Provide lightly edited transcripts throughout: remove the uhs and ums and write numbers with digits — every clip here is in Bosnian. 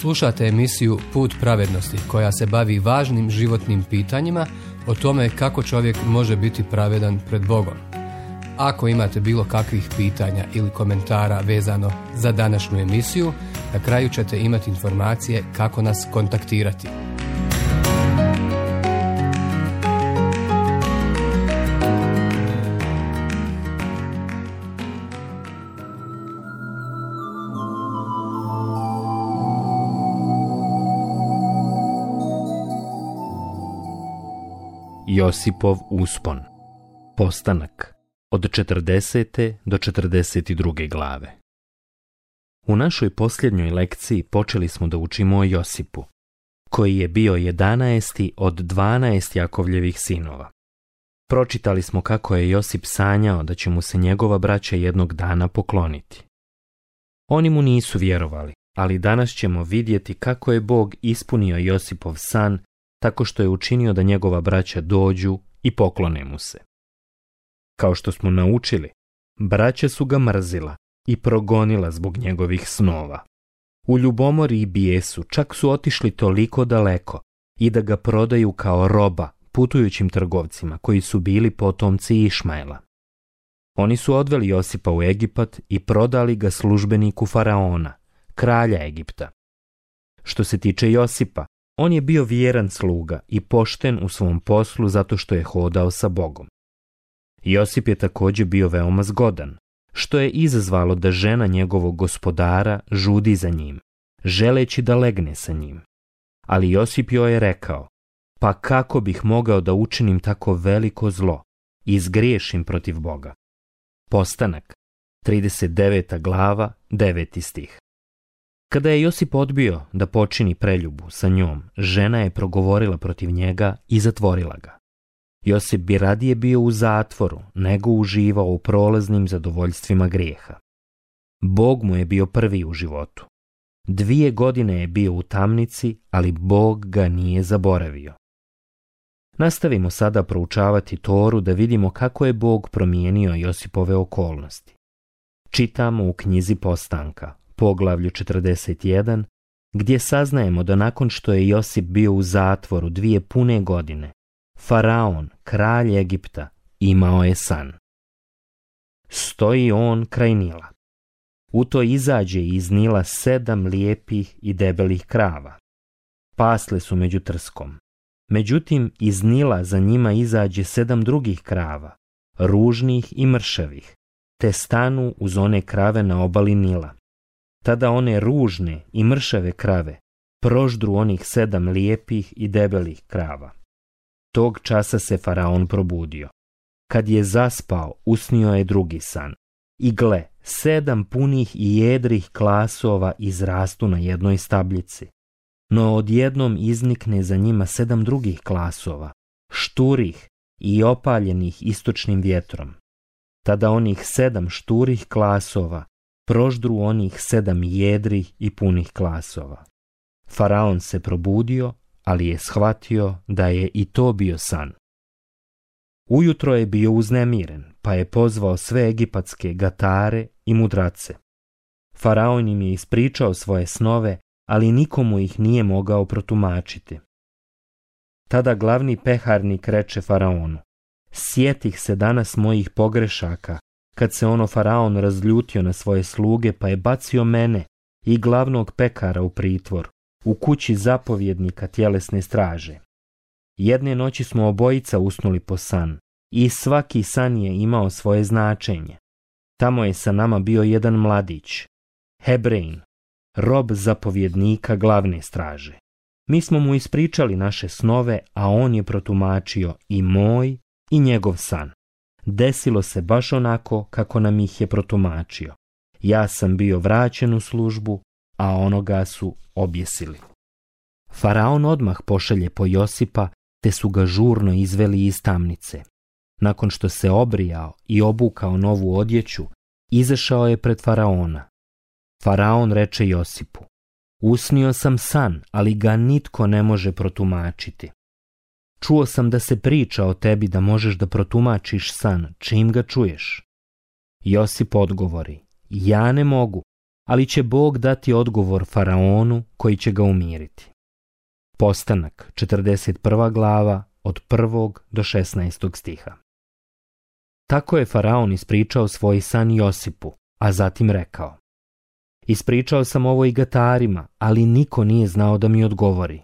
Slušate emisiju Put pravednosti koja se bavi važnim životnim pitanjima o tome kako čovjek može biti pravedan pred Bogom. Ako imate bilo kakvih pitanja ili komentara vezano za današnju emisiju, na kraju ćete imati informacije kako nas kontaktirati. Josipov uspon. Postanak. Od 40. do 42. glave. U našoj posljednjoj lekciji počeli smo da učimo o Josipu, koji je bio 11. od 12 Jakovljevih sinova. Pročitali smo kako je Josip sanjao da će mu se njegova braća jednog dana pokloniti. Oni mu nisu vjerovali, ali danas ćemo vidjeti kako je Bog ispunio Josipov san tako što je učinio da njegova braća dođu i poklone mu se. Kao što smo naučili, braća su ga mrzila i progonila zbog njegovih snova. U ljubomori i bijesu čak su otišli toliko daleko i da ga prodaju kao roba putujućim trgovcima koji su bili potomci Išmaela. Oni su odveli Josipa u Egipat i prodali ga službeniku faraona, kralja Egipta. Što se tiče Josipa, on je bio vjeran sluga i pošten u svom poslu zato što je hodao sa Bogom. Josip je također bio veoma zgodan, što je izazvalo da žena njegovog gospodara žudi za njim, želeći da legne sa njim. Ali Josip joj je rekao, pa kako bih mogao da učinim tako veliko zlo i zgriješim protiv Boga? Postanak, 39. glava, 9. stih. Kada je Josip odbio da počini preljubu sa njom, žena je progovorila protiv njega i zatvorila ga. Josip bi radije bio u zatvoru nego uživao u prolaznim zadovoljstvima grijeha. Bog mu je bio prvi u životu. 2 godine je bio u tamnici, ali Bog ga nije zaboravio. Nastavimo sada proučavati Toru da vidimo kako je Bog promijenio Josipove okolnosti. Čitamo u knjizi Postanka, poglavlju 41, gdje saznajemo da nakon što je Josip bio u zatvoru 2 pune godine, Faraon, kralj Egipta, imao je san. Stoji on kraj Nila. U to izađe iz Nila 7 lijepih i debelih krava. Pasle su među trskom. Međutim, iz Nila za njima izađe 7 drugih krava, ružnih i mršavih, te stanu uz one krave na obali Nila. Tada one ružne i mršave krave proždru onih 7 lijepih i debelih krava. Tog časa se Faraon probudio. Kad je zaspao, usnio je drugi san. I gle, 7 punih i jedrih klasova izrastu na jednoj stabljici. No odjednom iznikne za njima 7 drugih klasova, šturih i opaljenih istočnim vjetrom. Tada onih 7 šturih klasova proždru onih 7 jedrih i punih klasova. Faraon se probudio, ali je shvatio da je i to bio san. Ujutro je bio uznemiren, pa je pozvao sve egipatske gatare i mudrace. Faraon im je ispričao svoje snove, ali nikomu ih nije mogao protumačiti. Tada glavni peharnik reče Faraonu, sjetih se danas mojih pogrešaka, kad se Faraon razljutio na svoje sluge, pa je bacio mene i glavnog pekara u pritvor, u kući zapovjednika tjelesne straže. Jedne noći smo obojica usnuli po san i svaki san je imao svoje značenje. Tamo je sa nama bio jedan mladić, Hebrejin, rob zapovjednika glavne straže. Mi smo mu ispričali naše snove, a on je protumačio i moj i njegov san. Desilo se baš onako kako nam ih je protumačio. Ja sam bio vraćen u službu, a onoga su objesili. Faraon odmah pošalje po Josipa, te su ga žurno izveli iz tamnice. Nakon što se obrijao i obukao novu odjeću, izašao je pred Faraona. Faraon reče Josipu, usnio sam san, ali ga nitko ne može protumačiti. Čuo sam da se priča o tebi da možeš da protumačiš san, čim ga čuješ. Josip odgovori, ja ne mogu, ali će Bog dati odgovor faraonu koji će ga umiriti. Postanak, 41. glava, od 1. do 16. stiha. Tako je faraon ispričao svoj san Josipu, a zatim rekao: Ispričao sam ovo i gatarima, ali niko nije znao da mi odgovori.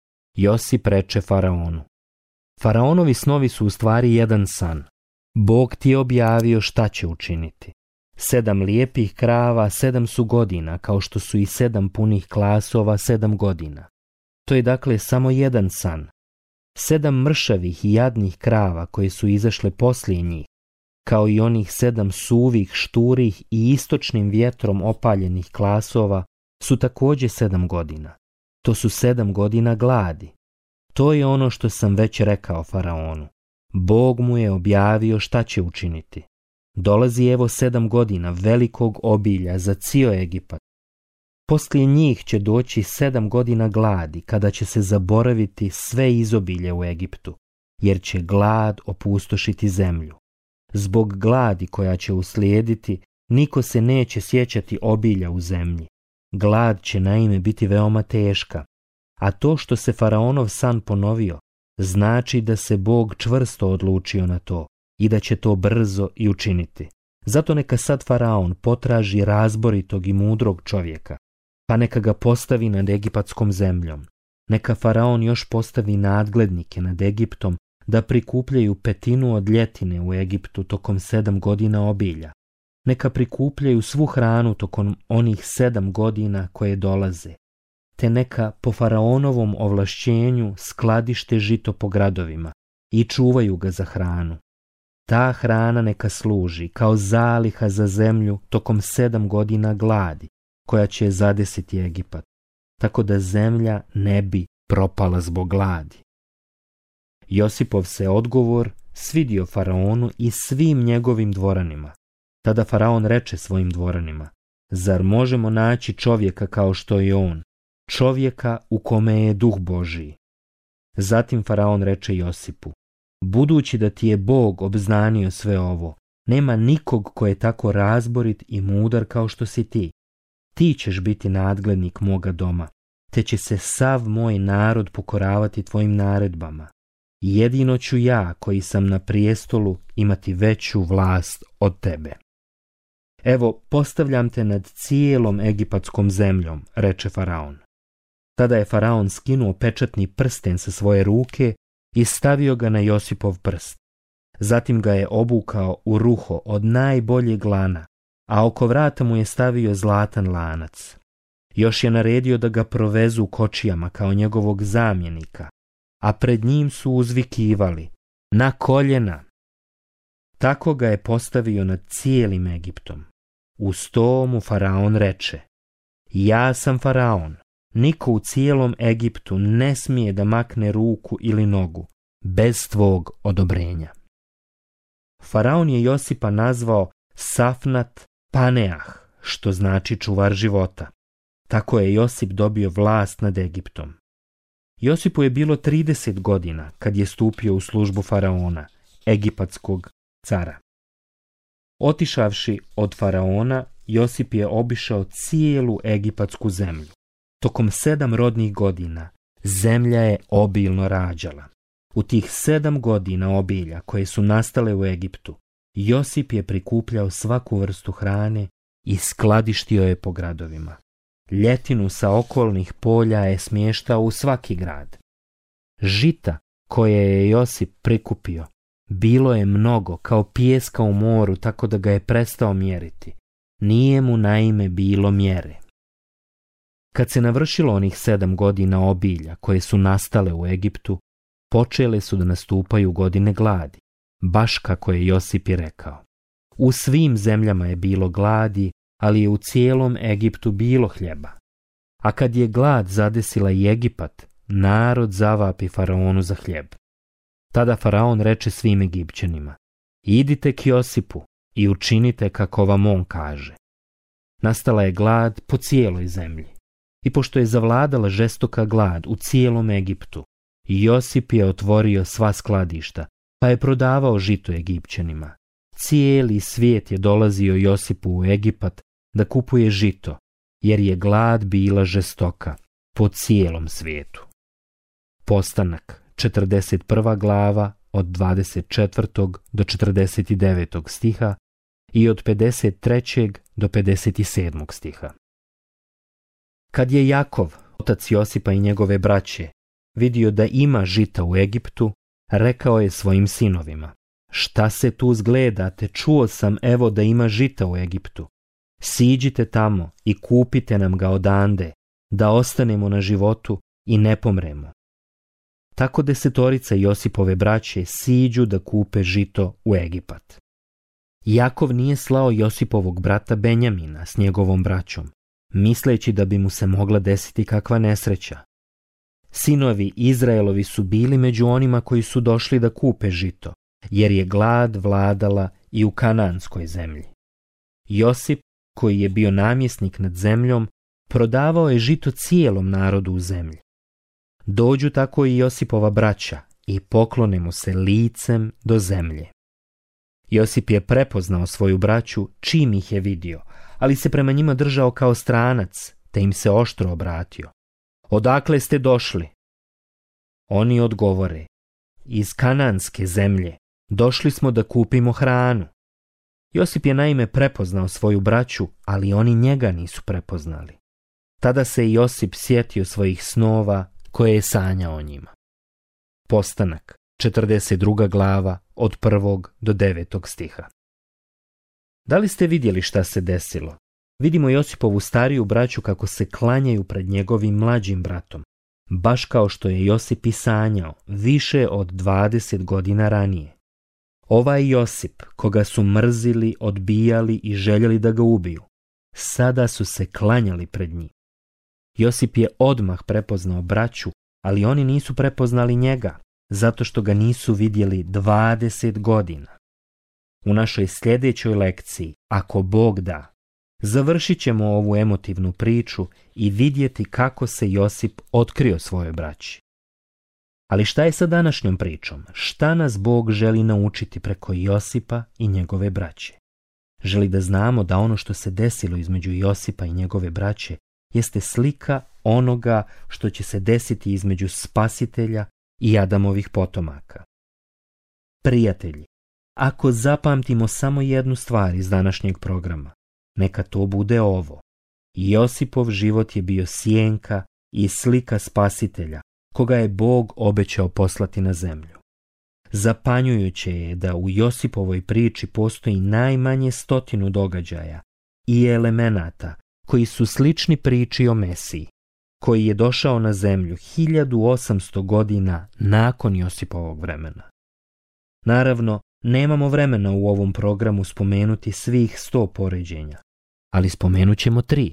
Josip reče faraonu: Faraonovi snovi su u stvari jedan san. Bog ti je objavio šta će učiniti. 7 lijepih krava 7 su godina, kao što su i 7 punih klasova 7 godina. To je dakle samo jedan san. 7 mršavih i jadnih krava koje su izašle poslije njih, kao i onih 7 suvih, šturih i istočnim vjetrom opaljenih klasova, su također 7 godina. To su 7 godina gladi. To je ono što sam već rekao faraonu. Bog mu je objavio šta će učiniti. Dolazi evo 7 godina velikog obilja za cijel Egipat. Poslije njih će doći 7 godina gladi, kada će se zaboraviti sve izobilje u Egiptu, jer će glad opustošiti zemlju. Zbog gladi koja će uslijediti, niko se neće sjećati obilja u zemlji. Glad će naime biti veoma teška, a to što se faraonov san ponovio, znači da se Bog čvrsto odlučio na to i da će to brzo i učiniti. Zato neka sad faraon potraži razboritog i mudrog čovjeka, pa neka ga postavi nad egipatskom zemljom. Neka faraon još postavi nadglednike nad Egiptom da prikupljaju 1/5 od ljetine u Egiptu tokom 7 godina obilja. Neka prikupljaju svu hranu tokom onih 7 godina koje dolaze, te neka po faraonovom ovlašćenju skladište žito po gradovima i čuvaju ga za hranu. Ta hrana neka služi kao zaliha za zemlju tokom 7 godina gladi koja će zadesiti Egipat, tako da zemlja ne bi propala zbog gladi. Josipov se odgovor svidio faraonu i svim njegovim dvoranima. Tada faraon reče svojim dvoranima: Zar možemo naći čovjeka kao što je on, čovjeka u kome je duh Božiji? Zatim faraon reče Josipu: Budući da ti je Bog obznanio sve ovo, nema nikog ko je tako razborit i mudar kao što si ti. Ti ćeš biti nadglednik moga doma, te će se sav moj narod pokoravati tvojim naredbama. Jedino ću ja, koji sam na prijestolu, imati veću vlast od tebe. Evo, postavljam te nad cijelom egipatskom zemljom, reče faraon. Tada je faraon skinuo pečatni prsten sa svoje ruke i stavio ga na Josipov prst. Zatim ga je obukao u ruho od najboljeg lana, a oko vrata mu je stavio zlatan lanac. Još je naredio da ga provezu kočijama kao njegovog zamjenika, a pred njim su uzvikivali: Na koljena! Tako ga je postavio nad cijelim Egiptom. Uz to mu faraon reče: Ja sam faraon, niko u cijelom Egiptu ne smije da makne ruku ili nogu bez tvog odobrenja. Faraon je Josipa nazvao Safnat Paneah, što znači čuvar života. Tako je Josip dobio vlast nad Egiptom. Josipu je bilo 30 godina kad je stupio u službu faraona, egipatskog cara. Otišavši od faraona, Josip je obišao cijelu egipatsku zemlju. Tokom 7 rodnih godina zemlja je obilno rađala. U tih 7 godina obilja koje su nastale u Egiptu, Josip je prikupljao svaku vrstu hrane i skladištio je po gradovima. Ljetinu sa okolnih polja je smještao u svaki grad. Žita koje je Josip prikupio bilo je mnogo, kao pijeska u moru, tako da ga je prestao mjeriti. Nije mu naime bilo mjere. Kad se navršilo onih 7 godina obilja koje su nastale u Egiptu, počele su da nastupaju godine gladi, baš kako je Josip i rekao. U svim zemljama je bilo gladi, ali je u cijelom Egiptu bilo hljeba. A kad je glad zadesila i Egipat, narod zavapi faraonu za hljeb. Tada faraon reče svim Egipćanima: Idite k Josipu i učinite kako vam on kaže. Nastala je glad po cijeloj zemlji. I pošto je zavladala žestoka glad u cijelom Egiptu, Josip je otvorio sva skladišta, pa je prodavao žito Egipćanima. Cijeli svijet je dolazio Josipu u Egipat da kupuje žito, jer je glad bila žestoka po cijelom svijetu. Postanak, 41. glava, od 24. do 49. stiha i od 53. do 57. stiha. Kad je Jakov, otac Josipa i njegove braće, vidio da ima žita u Egiptu, rekao je svojim sinovima: šta se tu zgledate, čuo sam evo da ima žita u Egiptu. Siđite tamo i kupite nam ga odande, da ostanemo na životu i ne pomremo. Tako 10 Josipove braće siđu da kupe žito u Egipat. Jakov nije slao Josipovog brata Benjamina s njegovom braćom, misleći da bi mu se mogla desiti kakva nesreća. Sinovi Izraelovi su bili među onima koji su došli da kupe žito, jer je glad vladala i u Kananskoj zemlji. Josip, koji je bio namjesnik nad zemljom, prodavao je žito cijelom narodu u zemlji. Dođu tako i Josipova braća i poklone mu se licem do zemlje. Josip je prepoznao svoju braću čim ih je vidio, ali se prema njima držao kao stranac, te im se oštro obratio: odakle ste došli? Oni odgovore: iz Kananske zemlje, došli smo da kupimo hranu. Josip je naime prepoznao svoju braću, ali oni njega nisu prepoznali. Tada se Josip sjetio svojih snova koje je sanjao o njima. Postanak, 42. glava, od 1. do 9. stiha. Da li ste vidjeli šta se desilo? Vidimo Josipovu stariju braću kako se klanjaju pred njegovim mlađim bratom, baš kao što je Josip i sanjao više od 20 godina ranije. Ovaj Josip, koga su mrzili, odbijali i željeli da ga ubiju, sada su se klanjali pred njim. Josip je odmah prepoznao braću, ali oni nisu prepoznali njega, zato što ga nisu vidjeli 20 godina. U našoj sljedećoj lekciji, ako Bog da, završit ćemo ovu emotivnu priču i vidjeti kako se Josip otkrio svojoj braći. Ali šta je sa današnjom pričom? Šta nas Bog želi naučiti preko Josipa i njegove braće? Želi da znamo da ono što se desilo između Josipa i njegove braće jeste slika onoga što će se desiti između Spasitelja i Adamovih potomaka. Prijatelji, ako zapamtimo samo jednu stvar iz današnjeg programa, neka to bude ovo: Josipov život je bio sjenka i slika Spasitelja, koga je Bog obećao poslati na zemlju. Zapanjujuće je da u Josipovoj priči postoji najmanje 100 događaja i elemenata koji su slični priči o Mesiji, koji je došao na zemlju 1800 godina nakon Josipovog vremena. Naravno, nemamo vremena u ovom programu spomenuti svih 100 poređenja, ali spomenut ćemo 3.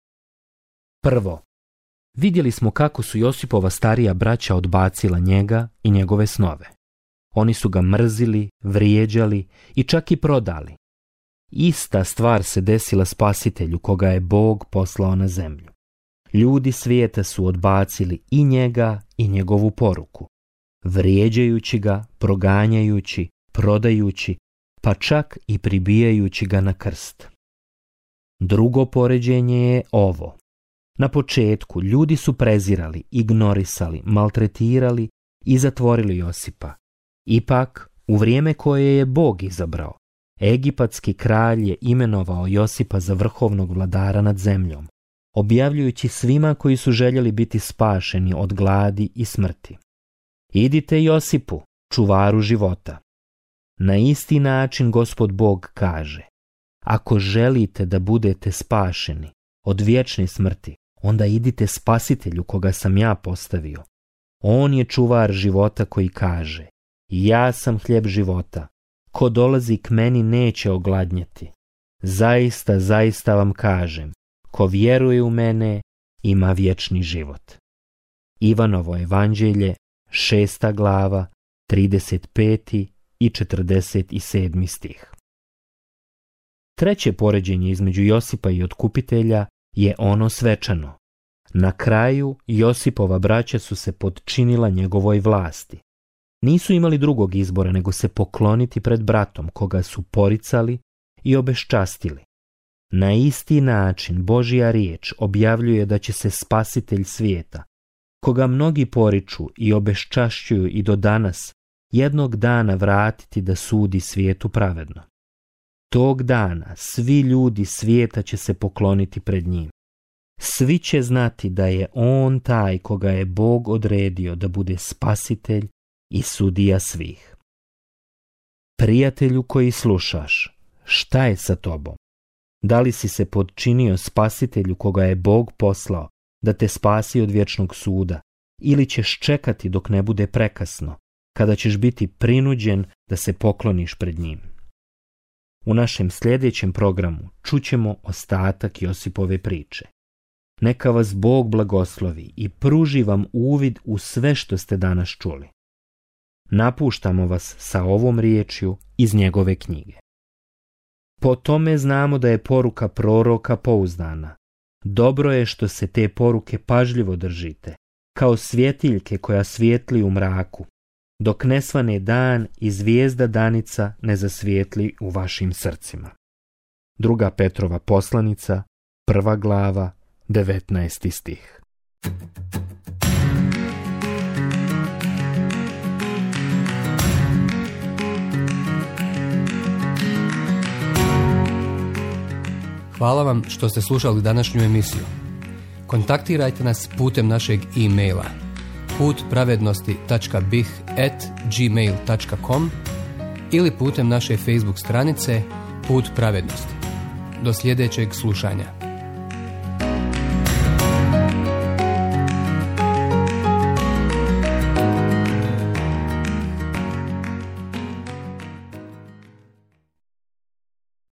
Prvo, vidjeli smo kako su Josipova starija braća odbacila njega i njegove snove. Oni su ga mrzili, vrijeđali i čak i prodali. Ista stvar se desila Spasitelju koga je Bog poslao na zemlju. Ljudi svijeta su odbacili i njega i njegovu poruku, vrijeđajući ga, proganjajući, prodajući, pa čak i pribijajući ga na krst. Drugo poređenje je ovo. Na početku ljudi su prezirali, ignorisali, maltretirali i zatvorili Josipa. Ipak, u vrijeme koje je Bog izabrao, egipatski kralj je imenovao Josipa za vrhovnog vladara nad zemljom, objavljujući svima koji su željeli biti spašeni od gladi i smrti: idite Josipu, čuvaru života. Na isti način Gospod Bog kaže: ako želite da budete spašeni od vječne smrti, onda idite Spasitelju koga sam ja postavio. On je čuvar života koji kaže: ja sam hljeb života. Ko dolazi k meni neće ogladnjeti. Zaista, zaista vam kažem, ko vjeruje u mene ima vječni život. Ivanovo evanđelje, 6. glava, 35. i 47. stih. Treće poređenje između Josipa i otkupitelja je ono svečano. Na kraju Josipova braća su se podčinila njegovoj vlasti. Nisu imali drugog izbora nego se pokloniti pred bratom koga su poricali i obeščastili. Na isti način Božja riječ objavljuje da će se Spasitelj svijeta, koga mnogi poriču i obeščašćuju i do danas, jednog dana vratiti da sudi svijetu pravedno. Tog dana svi ljudi svijeta će se pokloniti pred njim. Svi će znati da je on taj koga je Bog odredio da bude Spasitelj i sudija svih. Prijatelju koji slušaš, šta je sa tobom? Da li si se podčinio Spasitelju koga je Bog poslao da te spasi od vječnog suda, ili ćeš čekati dok ne bude prekasno, kada ćeš biti prinuđen da se pokloniš pred njim? U našem sljedećem programu čućemo ostatak Josipove priče. Neka vas Bog blagoslovi i pruži vam uvid u sve što ste danas čuli. Napuštamo vas sa ovom riječju iz njegove knjige. Po tome znamo da je poruka proroka pouzdana. Dobro je što se te poruke pažljivo držite, kao svjetiljke koja svijetli u mraku, dok ne svane dan i zvijezda danica ne zasvijetli u vašim srcima. 2. Petrova poslanica, 1. glava, 19. stih. Hvala vam što ste slušali današnju emisiju. Kontaktirajte nas putem našeg e-maila putpravednosti.bih@gmail.com ili putem naše Facebook stranice Put pravednosti. Do sljedećeg slušanja.